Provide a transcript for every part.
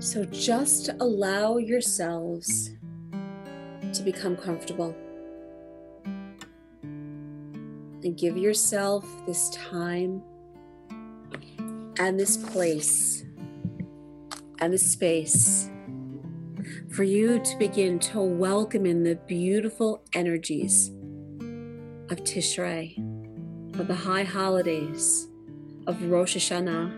So just allow yourselves to become comfortable and give yourself this time and this place and this space for you to begin to welcome in the beautiful energies of Tishrei, of the high holidays, of Rosh Hashanah.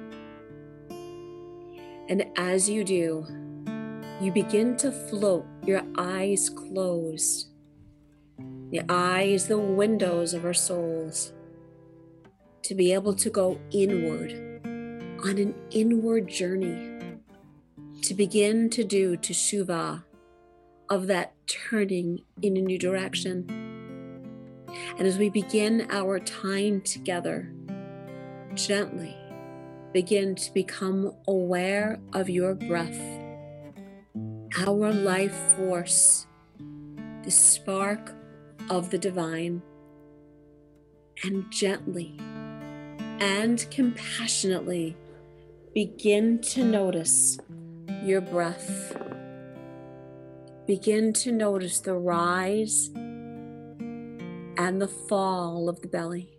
And as you do, you begin to float, your eyes closed. The eyes, the windows of our souls, to be able to go inward, on an inward journey, to begin to do teshuvah, of that turning in a new direction. And as we begin our time together, gently begin to become aware of your breath, our life force, the spark of the divine, and gently and compassionately begin to notice your breath. Begin to notice the rise and the fall of the belly,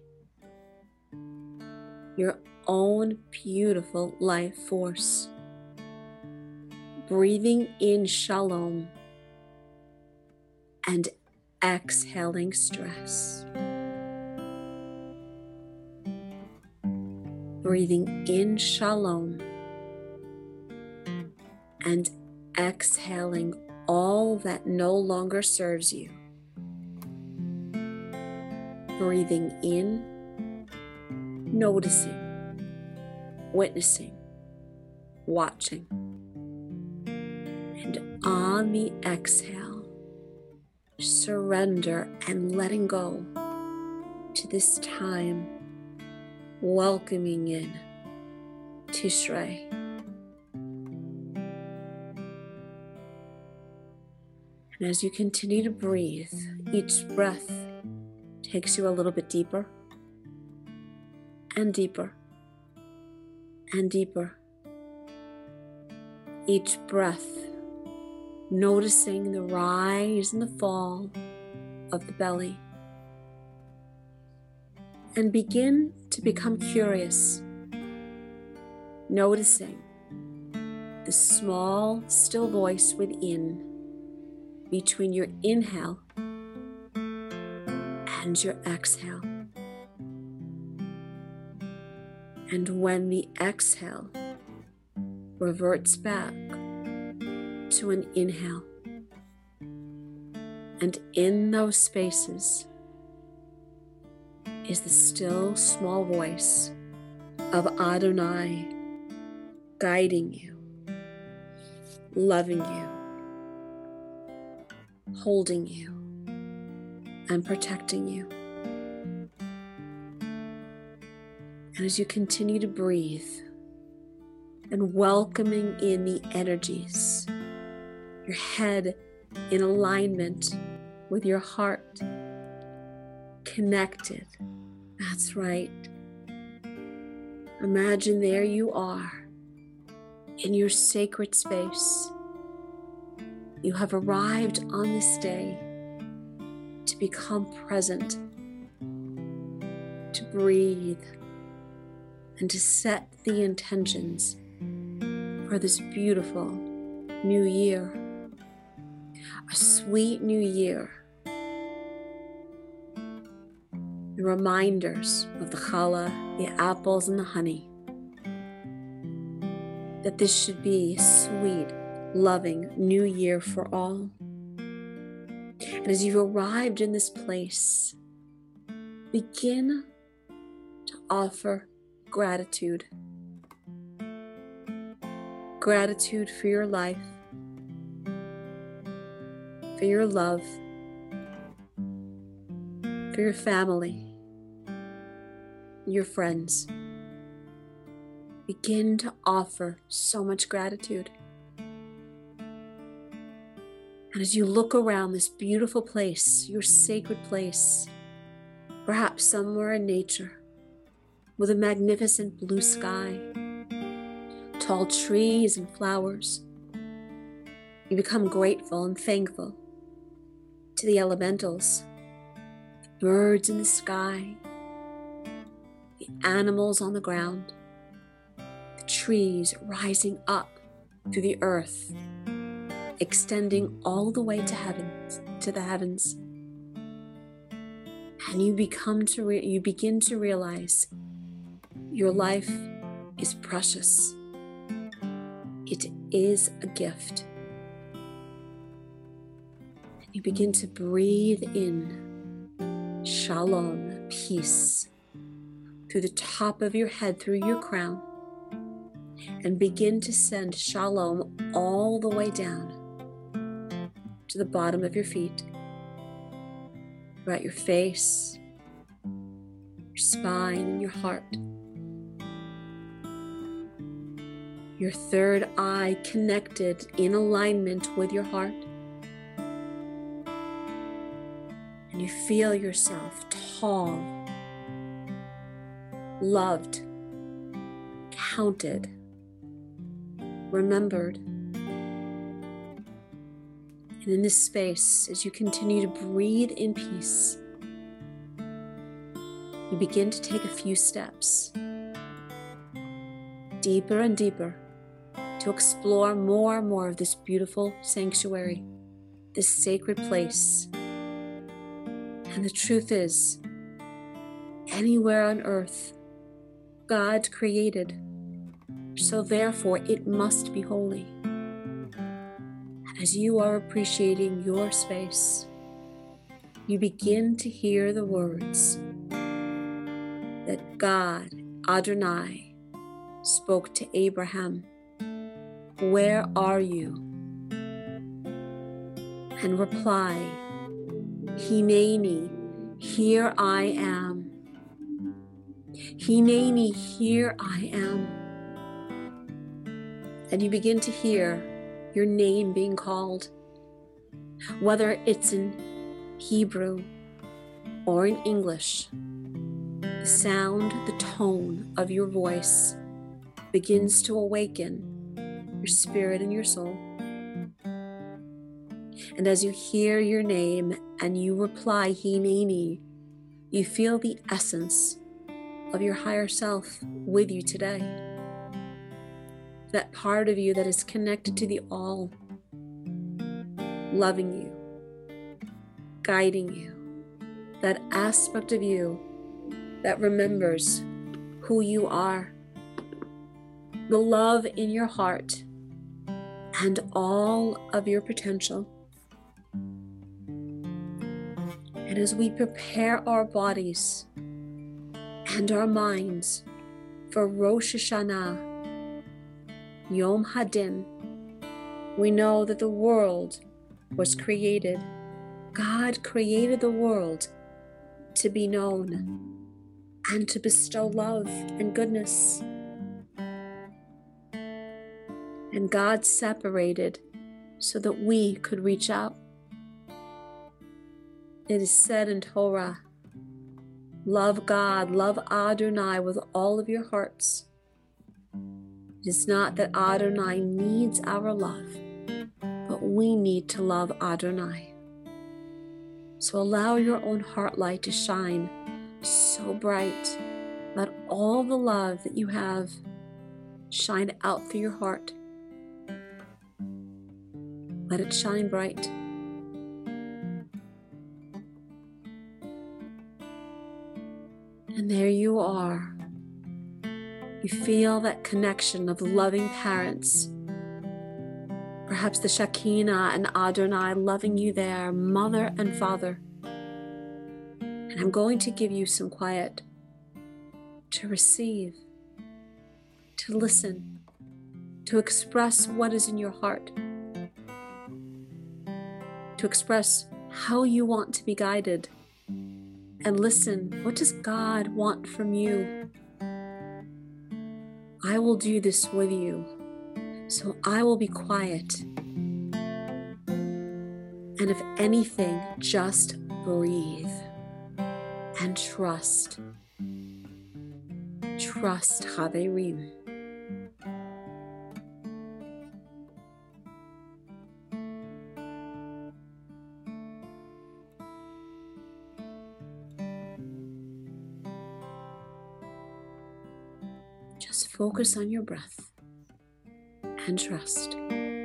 your own beautiful life force. Breathing in shalom and exhaling stress. Breathing in shalom and exhaling all that no longer serves you. Breathing in, noticing, witnessing, watching. And on the exhale, surrender and letting go to this time, welcoming in Tishrei. And as you continue to breathe, each breath takes you a little bit deeper and deeper and deeper. Each breath, noticing the rise and the fall of the belly. And begin to become curious, noticing the small, still voice within, between your inhale and your exhale. And when the exhale reverts back to an inhale, and in those spaces is the still small voice of Adonai guiding you, loving you, holding you, and protecting you. And as you continue to breathe and welcoming in the energies, your head in alignment with your heart, connected. That's right. Imagine there you are in your sacred space. You have arrived on this day to become present, to breathe, and to set the intentions for this beautiful new year. A sweet new year. The reminders of the challah, the apples, and the honey. That this should be a sweet, loving new year for all. And as you've arrived in this place, begin to offer gratitude. Gratitude for your life, for your love, for your family, your friends. Begin to offer so much gratitude. And as you look around this beautiful place, your sacred place, perhaps somewhere in nature, with a magnificent blue sky, tall trees and flowers, You become grateful and thankful to the elementals, the birds in the sky, the animals on the ground, the trees rising up through the earth, extending all the way to the heavens. And you begin to realize your life is precious. It is a gift. You begin to breathe in shalom, peace, through the top of your head, through your crown, and begin to send shalom all the way down to the bottom of your feet, throughout your face, your spine, and your heart. Your third eye connected in alignment with your heart. And you feel yourself tall, loved, counted, remembered. And in this space, as you continue to breathe in peace, you begin to take a few steps, deeper and deeper, to explore more and more of this beautiful sanctuary, this sacred place. And the truth is, anywhere on earth, God created, so therefore it must be holy. And as you are appreciating your space, you begin to hear the words that God, Adonai, spoke to Abraham. Where are you? And reply, Hineni, here I am. Hineni, here I am. And you begin to hear your name being called, whether it's in Hebrew or in English. The sound, the tone of your voice begins to awaken your spirit and your soul. And as you hear your name and you reply, Hineni, you feel the essence of your higher self with you today. That part of you that is connected to the all, loving you, guiding you. That aspect of you that remembers who you are. The love in your heart and all of your potential. And as we prepare our bodies and our minds for Rosh Hashanah, Yom Hadin, we know that the world was created. God created the world to be known and to bestow love and goodness. And God separated so that we could reach out. It is said in Torah, love God, love Adonai with all of your hearts. It is not that Adonai needs our love, but we need to love Adonai. So allow your own heart light to shine so bright. Let all the love that you have shine out through your heart. Let it shine bright. And there you are. You feel that connection of loving parents. Perhaps the Shekinah and Adonai loving you there, mother and father. And I'm going to give you some quiet to receive, to listen, to express what is in your heart, to express how you want to be guided, and listen, what does God want from you? I will do this with you, so I will be quiet. And if anything, just breathe and trust. Trust Haverim. Just focus on your breath and trust.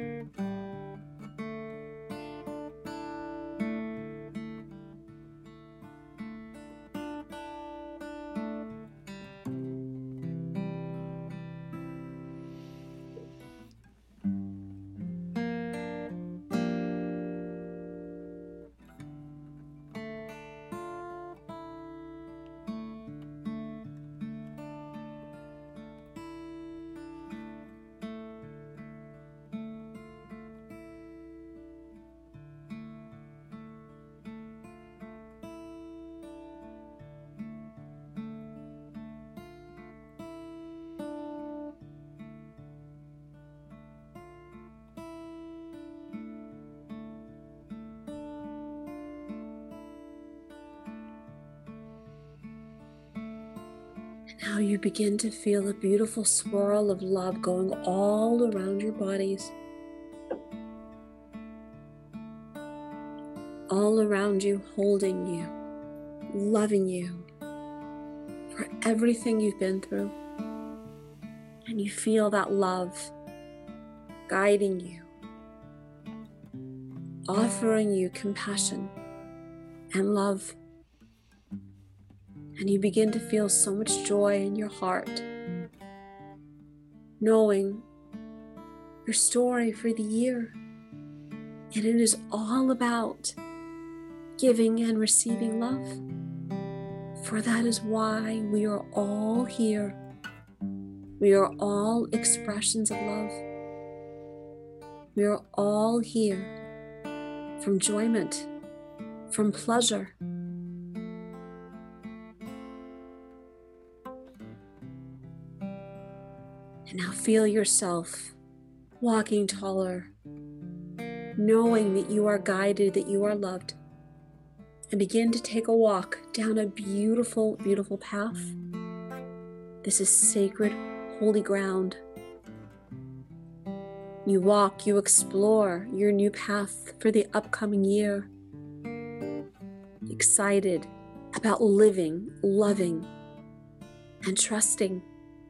Now you begin to feel a beautiful swirl of love going all around your bodies. All around you, holding you, loving you for everything you've been through. And you feel that love guiding you, offering you compassion and love. And you begin to feel so much joy in your heart, knowing your story for the year. And it is all about giving and receiving love. For that is why we are all here. We are all expressions of love. We are all here from enjoyment, from pleasure. And now feel yourself walking taller, knowing that you are guided, that you are loved. And begin to take a walk down a beautiful, beautiful path. This is sacred, holy ground. You walk, you explore your new path for the upcoming year. Excited about living, loving, and trusting.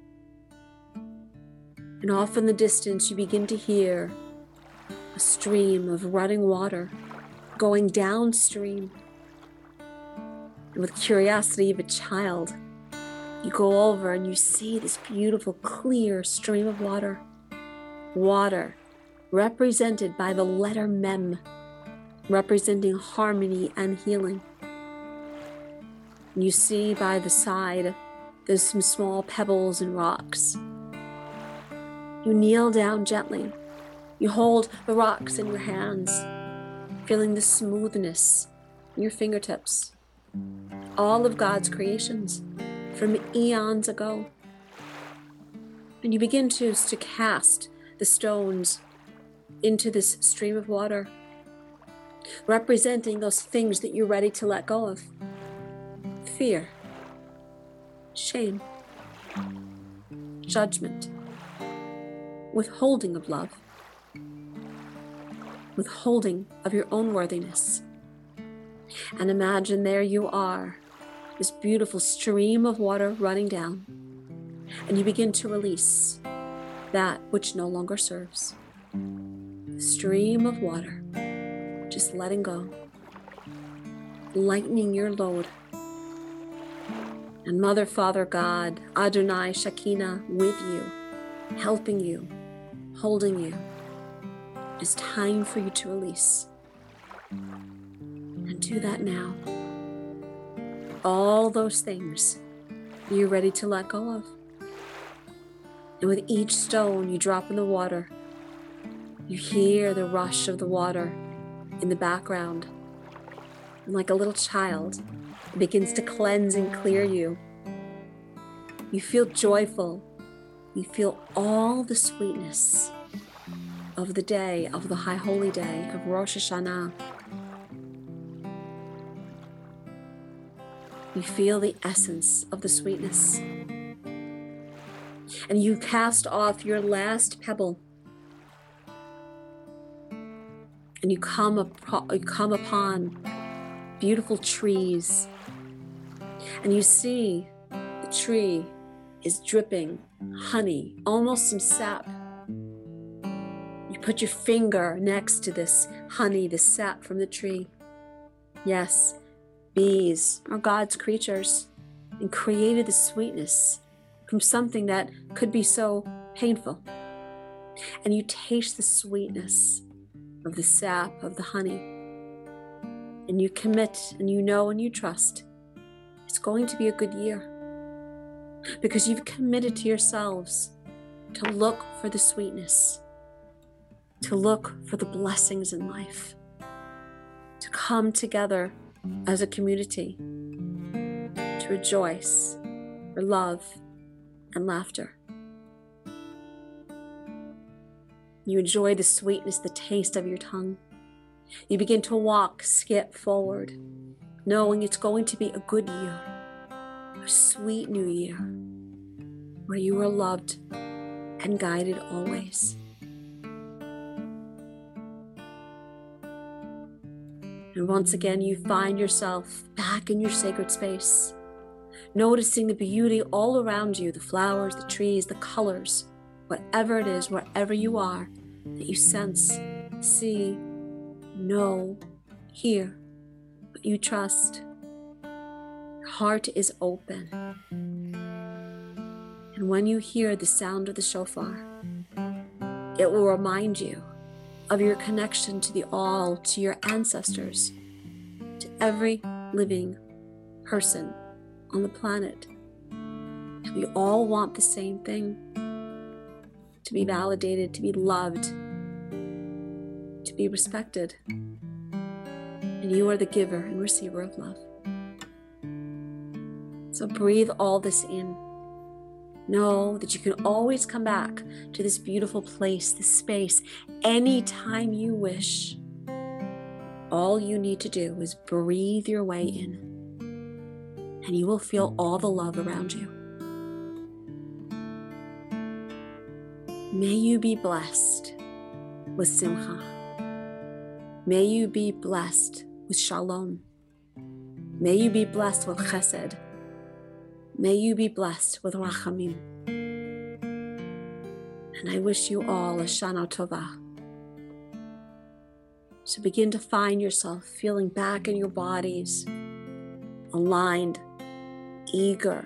And off in the distance, you begin to hear a stream of running water going downstream. And with curiosity of a child, you go over and you see this beautiful, clear stream of water. Water represented by the letter Mem, representing harmony and healing. And you see by the side, there's some small pebbles and rocks. You kneel down gently. You hold the rocks in your hands, feeling the smoothness in your fingertips. All of God's creations from eons ago. And you begin to cast the stones into this stream of water, representing those things that you're ready to let go of. Fear, shame, judgment, withholding of love, withholding of your own worthiness. And imagine there you are, this beautiful stream of water running down, and you begin to release that which no longer serves. The stream of water, just letting go, lightening your load. And Mother, Father, God, Adonai, Shekinah, with you, helping you, holding you. It's time for you to release. And do that now. All those things you're ready to let go of. And with each stone you drop in the water, you hear the rush of the water in the background. And like a little child, it begins to cleanse and clear you. You feel joyful. You feel all the sweetness of the day, of the high holy day of Rosh Hashanah. You feel the essence of the sweetness. And you cast off your last pebble. And you come upon beautiful trees. And you see the tree is dripping honey, almost some sap. You put your finger next to this honey, the sap from the tree. Yes, bees are God's creatures and created the sweetness from something that could be so painful. And you taste the sweetness of the sap of the honey. And you commit and you know and you trust it's going to be a good year. Because you've committed to yourselves to look for the sweetness, to look for the blessings in life, to come together as a community, to rejoice for love and laughter. You enjoy the sweetness, the taste of your tongue. You begin to walk, skip forward, knowing it's going to be a good year, a sweet new year, where you are loved and guided always. And once again, you find yourself back in your sacred space, noticing the beauty all around you, the flowers, the trees, the colors, whatever it is, wherever you are, that you sense, see, know, hear, but you trust. Your heart is open. And when you hear the sound of the shofar, it will remind you of your connection to the all, to your ancestors, to every living person on the planet. And we all want the same thing: to be validated, to be loved, to be respected. And you are the giver and receiver of love. So breathe all this in. Know that you can always come back to this beautiful place, this space, anytime you wish. All you need to do is breathe your way in, and you will feel all the love around you. May you be blessed with simcha. May you be blessed with shalom. May you be blessed with chesed. May you be blessed with rachamim. And I wish you all a Shana Tova. So begin to find yourself feeling back in your bodies, aligned, eager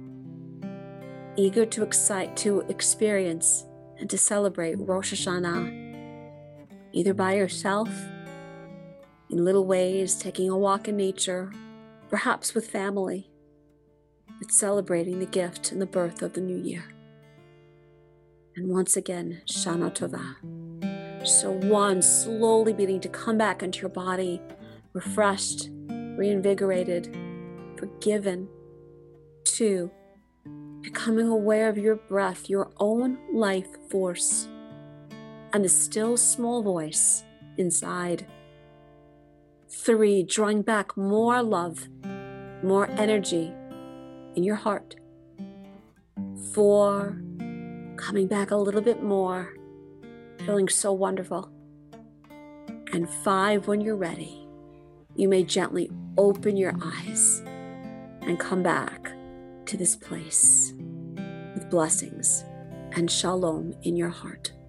to experience and to celebrate Rosh Hashanah, either by yourself, in little ways, taking a walk in nature, perhaps with family, but celebrating the gift and the birth of the new year. And once again, Shana Tova. So one, slowly beginning to come back into your body, refreshed, reinvigorated, forgiven. Two, becoming aware of your breath, your own life force, and the still small voice inside. Three, drawing back more love, more energy in your heart. Four, coming back a little bit more, feeling so wonderful. And five, when you're ready, you may gently open your eyes and come back to this place with blessings and shalom in your heart.